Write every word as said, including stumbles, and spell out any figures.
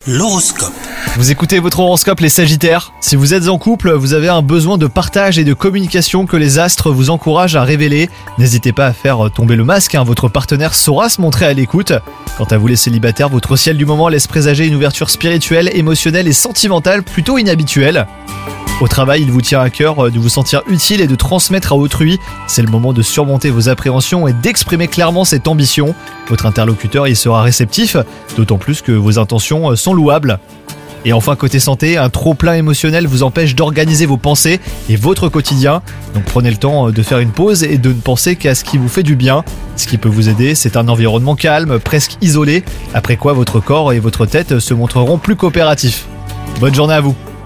L'horoscope. Vous écoutez votre horoscope les Sagittaires. Si vous êtes en couple, vous avez un besoin de partage et de communication que les astres vous encouragent à révéler. N'hésitez pas à faire tomber le masque, hein, votre partenaire saura se montrer à l'écoute. Quant à vous les célibataires, votre ciel du moment laisse présager une ouverture spirituelle, émotionnelle et sentimentale plutôt inhabituelle. Au travail, il vous tient à cœur de vous sentir utile et de transmettre à autrui. C'est le moment de surmonter vos appréhensions et d'exprimer clairement cette ambition. Votre interlocuteur y sera réceptif, d'autant plus que vos intentions sont louables. Et enfin, côté santé, un trop-plein émotionnel vous empêche d'organiser vos pensées et votre quotidien. Donc prenez le temps de faire une pause et de ne penser qu'à ce qui vous fait du bien. Ce qui peut vous aider, c'est un environnement calme, presque isolé, après quoi votre corps et votre tête se montreront plus coopératifs. Bonne journée à vous!